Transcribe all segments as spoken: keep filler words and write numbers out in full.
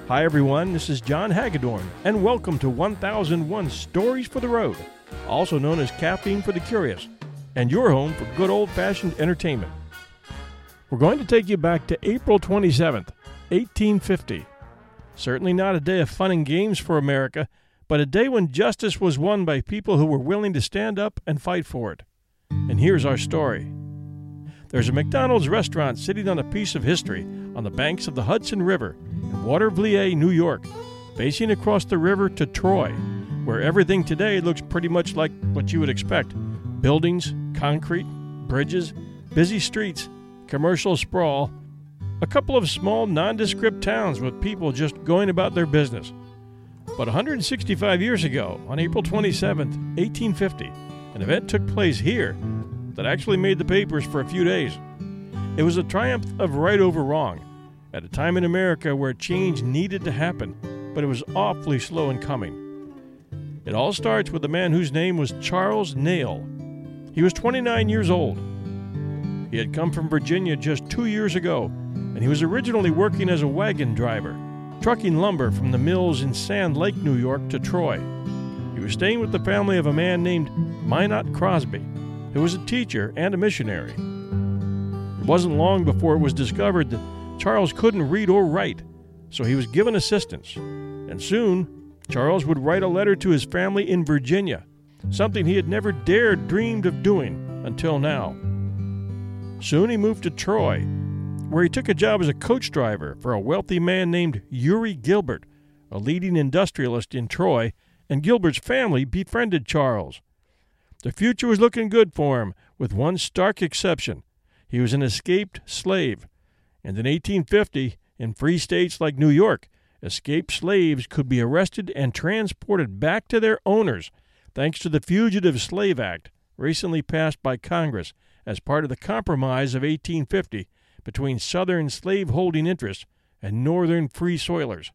Hi everyone, this is John Hagedorn, and welcome to one thousand one Stories for the Road, also known as Caffeine for the Curious, and your home for good old-fashioned entertainment. We're going to take you back to April twenty-seventh, eighteen fifty. Certainly not a day of fun and games for America, but a day when justice was won by people who were willing to stand up and fight for it. And here's our story. There's a McDonald's restaurant sitting on a piece of history on the banks of the Hudson River in Watervliet, New York, facing across the river to Troy, where everything today looks pretty much like what you would expect. Buildings, concrete, bridges, busy streets, commercial sprawl, a couple of small nondescript towns with people just going about their business. But one hundred sixty-five years ago, on April twenty-seventh, eighteen fifty, an event took place here that actually made the papers for a few days. It was a triumph of right over wrong, at a time in America where change needed to happen, but it was awfully slow in coming. It all starts with a man whose name was Charles Nail. He was twenty-nine years old. He had come from Virginia just two years ago, and he was originally working as a wagon driver, trucking lumber from the mills in Sand Lake, New York to Troy. He was staying with the family of a man named Minot Crosby, who was a teacher and a missionary. It wasn't long before it was discovered that Charles couldn't read or write, so he was given assistance. And soon, Charles would write a letter to his family in Virginia, something he had never dared dreamed of doing until now. Soon he moved to Troy, where he took a job as a coach driver for a wealthy man named Uri Gilbert, a leading industrialist in Troy, and Gilbert's family befriended Charles. The future was looking good for him, with one stark exception. He was an escaped slave, and in eighteen fifty, in free states like New York, escaped slaves could be arrested and transported back to their owners, thanks to the Fugitive Slave Act, recently passed by Congress as part of the Compromise of eighteen fifty between Southern slaveholding interests and Northern free soilers.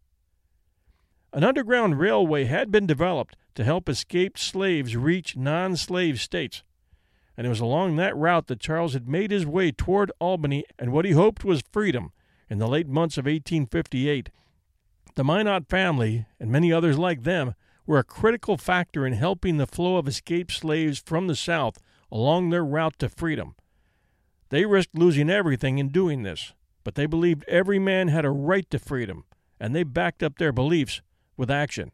An underground railway had been developed to help escaped slaves reach non-slave states, and it was along that route that Charles had made his way toward Albany and what he hoped was freedom in the late months of eighteen fifty-eight. The Minot family, and many others like them, were a critical factor in helping the flow of escaped slaves from the South along their route to freedom. They risked losing everything in doing this, but they believed every man had a right to freedom, and they backed up their beliefs with action.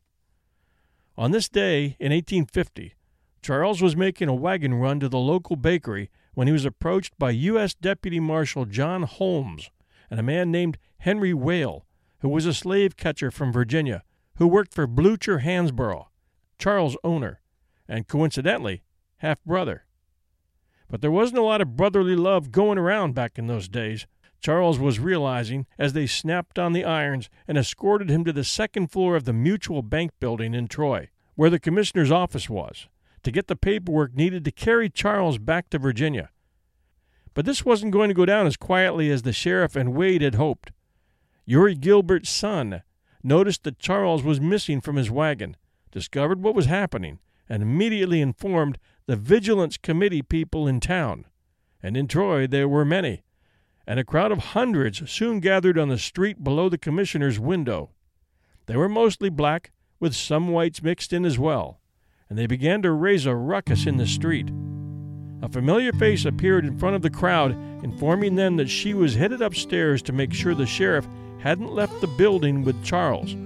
On this day in eighteen fifty, Charles was making a wagon run to the local bakery when he was approached by U S Deputy Marshal John Holmes and a man named Henry Whale, who was a slave catcher from Virginia, who worked for Blucher Hansborough, Charles' owner, and coincidentally, half-brother. But there wasn't a lot of brotherly love going around back in those days, Charles was realizing as they snapped on the irons and escorted him to the second floor of the Mutual Bank building in Troy, where the commissioner's office was, to get the paperwork needed to carry Charles back to Virginia. But this wasn't going to go down as quietly as the sheriff and Wade had hoped. Uri Gilbert's son noticed that Charles was missing from his wagon, discovered what was happening, and immediately informed the Vigilance Committee people in town. And in Troy there were many, and a crowd of hundreds soon gathered on the street below the commissioner's window. They were mostly black, with some whites mixed in as well, and they began to raise a ruckus in the street. A familiar face appeared in front of the crowd, informing them that she was headed upstairs to make sure the sheriff hadn't left the building with Charles.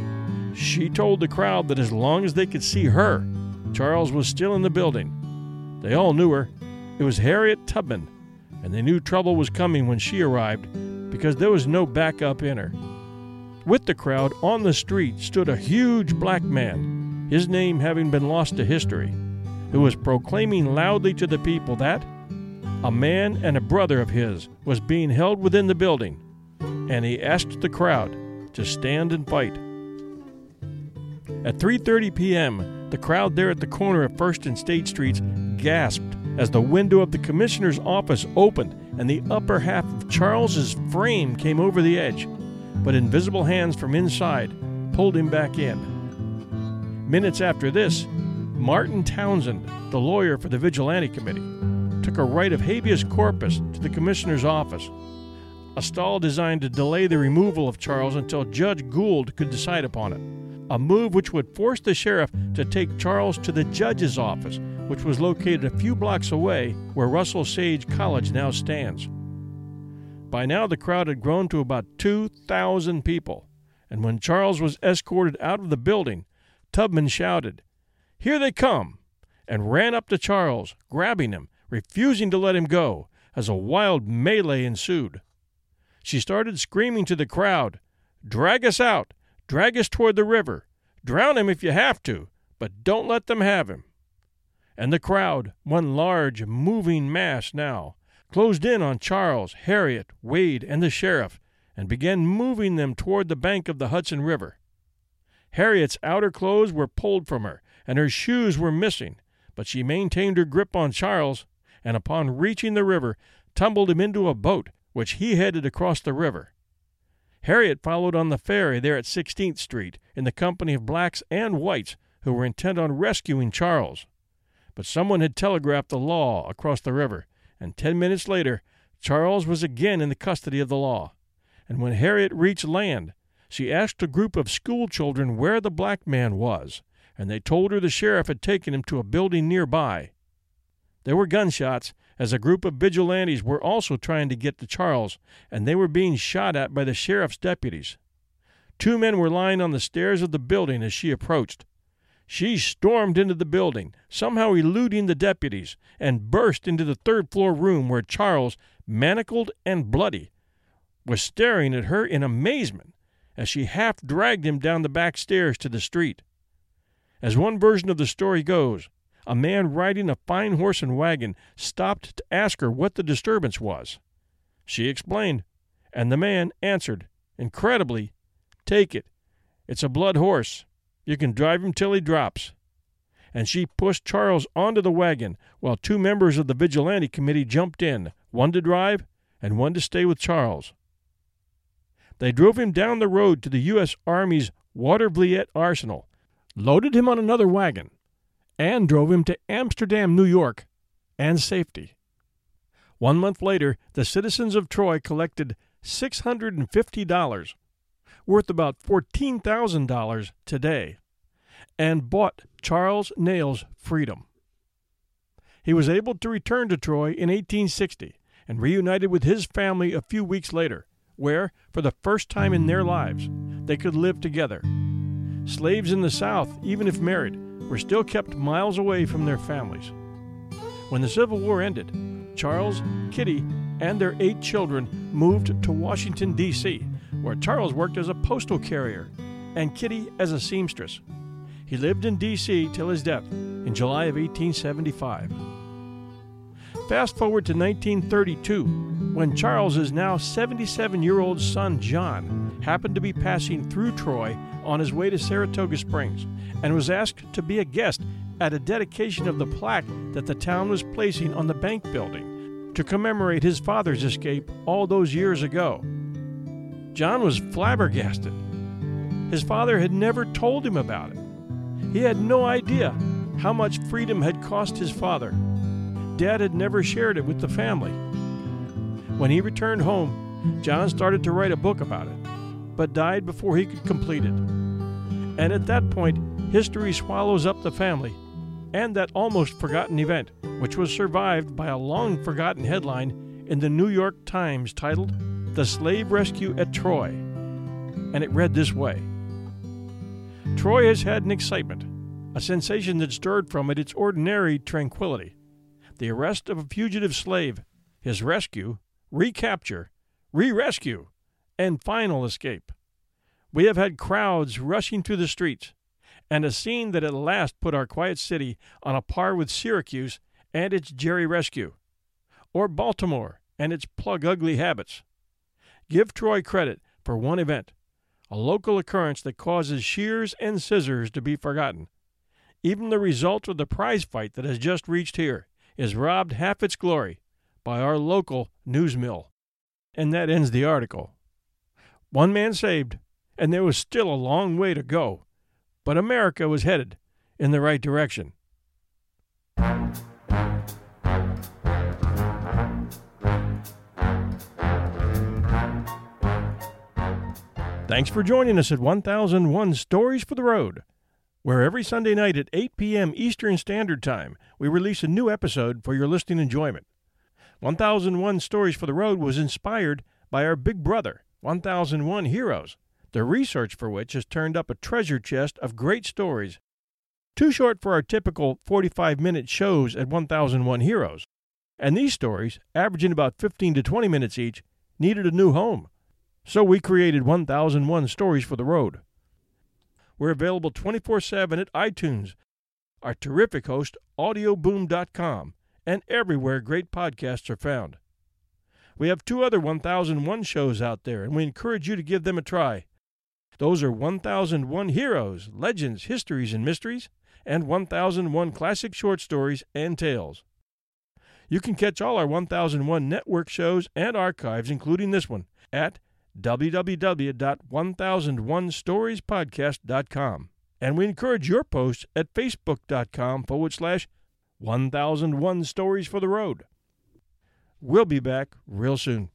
She told the crowd that as long as they could see her, Charles was still in the building. They all knew her. It was Harriet Tubman, and they knew trouble was coming when she arrived because there was no backup in her. With the crowd on the street stood a huge black man, his name having been lost to history, who was proclaiming loudly to the people that a man and a brother of his was being held within the building, and he asked the crowd to stand and fight. At three thirty p.m., the crowd there at the corner of First and State Streets gasped as the window of the commissioner's office opened and the upper half of Charles's frame came over the edge, but invisible hands from inside pulled him back in. Minutes after this, Martin Townsend, the lawyer for the Vigilante Committee, took a writ of habeas corpus to the commissioner's office. a stall designed to delay the removal of Charles until Judge Gould could decide upon it, a move which would force the sheriff to take Charles to the judge's office, which was located a few blocks away where Russell Sage College now stands. By now the crowd had grown to about two thousand people, and when Charles was escorted out of the building, Tubman shouted, "Here they come!" and ran up to Charles, grabbing him, refusing to let him go, as a wild melee ensued. She started screaming to the crowd, "Drag us out! Drag us toward the river! Drown him if you have to, but don't let them have him!" And the crowd, one large, moving mass now, closed in on Charles, Harriet, Wade, and the sheriff, and began moving them toward the bank of the Hudson River. Harriet's outer clothes were pulled from her, and her shoes were missing, but she maintained her grip on Charles, and upon reaching the river, tumbled him into a boat, which he headed across the river. Harriet followed on the ferry there at sixteenth Street, in the company of blacks and whites who were intent on rescuing Charles. But someone had telegraphed the law across the river, and ten minutes later Charles was again in the custody of the law. And when Harriet reached land, she asked a group of school children where the black man was, and they told her the sheriff had taken him to a building nearby. There were gunshots, as a group of vigilantes were also trying to get to Charles, and they were being shot at by the sheriff's deputies. Two men were lying on the stairs of the building as she approached. She stormed into the building, somehow eluding the deputies, and burst into the third-floor room where Charles, manacled and bloody, was staring at her in amazement as she half dragged him down the back stairs to the street. As one version of the story goes, a man riding a fine horse and wagon stopped to ask her what the disturbance was. She explained, and the man answered, incredibly, "Take it. It's a blood horse. You can drive him till he drops." And she pushed Charles onto the wagon while two members of the vigilante committee jumped in, one to drive and one to stay with Charles. They drove him down the road to the U S Army's Watervliet Arsenal, loaded him on another wagon, and drove him to Amsterdam, New York, and safety. One month later, the citizens of Troy collected six hundred fifty dollars, worth about fourteen thousand dollars today, and bought Charles Nail's freedom. He was able to return to Troy in eighteen sixty and reunited with his family a few weeks later, where, for the first time in their lives, they could live together. Slaves in the South, even if married, were still kept miles away from their families. When the Civil War ended, Charles, Kitty, and their eight children moved to Washington, D C, where Charles worked as a postal carrier and Kitty as a seamstress. He lived in D C till his death in July of eighteen seventy-five. Fast forward to nineteen thirty-two, when Charles's now seventy-seven-year-old son John happened to be passing through Troy on his way to Saratoga Springs and was asked to be a guest at a dedication of the plaque that the town was placing on the bank building to commemorate his father's escape all those years ago. John was flabbergasted. His father had never told him about it. He had no idea how much freedom had cost his father. Dad had never shared it with the family. When he returned home, John started to write a book about it, but died before he could complete it. And at that point, history swallows up the family and that almost forgotten event, which was survived by a long-forgotten headline in the New York Times titled, "The Slave Rescue at Troy." And it read this way: Troy has had an excitement, a sensation that stirred from it its ordinary tranquility. The arrest of a fugitive slave, his rescue, recapture, re-rescue, and final escape. We have had crowds rushing through the streets, and a scene that at last put our quiet city on a par with Syracuse and its Jerry Rescue, or Baltimore and its plug-ugly habits. Give Troy credit for one event, a local occurrence that causes shears and scissors to be forgotten. Even the result of the prize fight that has just reached here is robbed half its glory by our local news mill. And that ends the article. One man saved, and there was still a long way to go, but America was headed in the right direction. Thanks for joining us at one thousand one Stories for the Road, where every Sunday night at eight p.m. Eastern Standard Time, we release a new episode for your listening enjoyment. one thousand one Stories for the Road was inspired by our big brother, one thousand one Heroes, the research for which has turned up a treasure chest of great stories, too short for our typical forty-five minute shows at one thousand one Heroes. And these stories, averaging about fifteen to twenty minutes each, needed a new home. So we created one thousand one Stories for the Road. We're available twenty-four seven at iTunes, our terrific host, audio boom dot com, and everywhere great podcasts are found. We have two other one thousand one shows out there, and we encourage you to give them a try. Those are one thousand one Heroes, Legends, Histories, and Mysteries, and one thousand one Classic Short Stories and Tales. You can catch all our one thousand one network shows and archives, including this one, at w w w dot one thousand one stories podcast dot com. And we encourage your posts at facebook.com forward slash 1001 Stories for the Road. We'll be back real soon.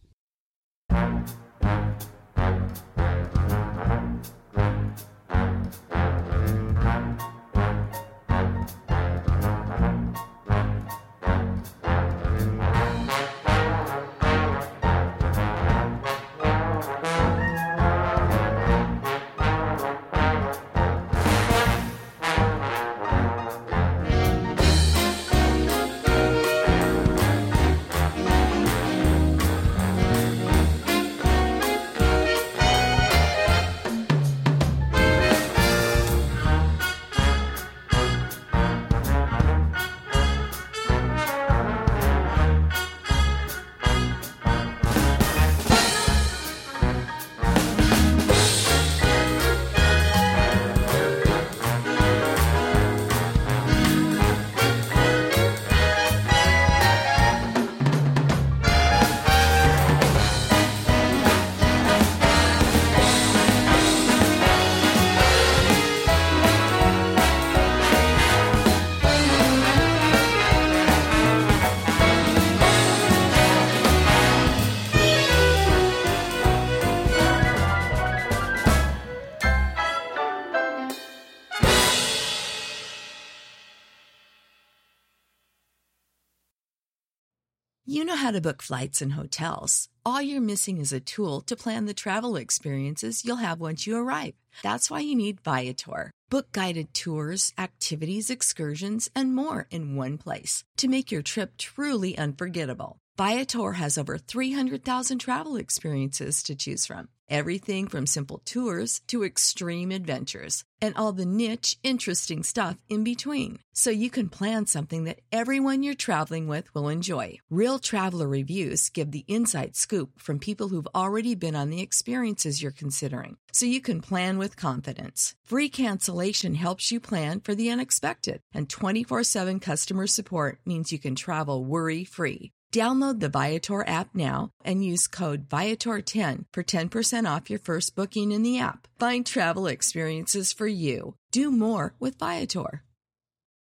You know how to book flights and hotels. All you're missing is a tool to plan the travel experiences you'll have once you arrive. That's why you need Viator. Book guided tours, activities, excursions, and more in one place to make your trip truly unforgettable. Viator has over three hundred thousand travel experiences to choose from. Everything from simple tours to extreme adventures and all the niche, interesting stuff in between. So you can plan something that everyone you're traveling with will enjoy. Real traveler reviews give the inside scoop from people who've already been on the experiences you're considering. So you can plan with confidence. Free cancellation helps you plan for the unexpected. And twenty-four seven customer support means you can travel worry-free. Download the Viator app now and use code Viator ten for ten percent off your first booking in the app. Find travel experiences for you. Do more with Viator.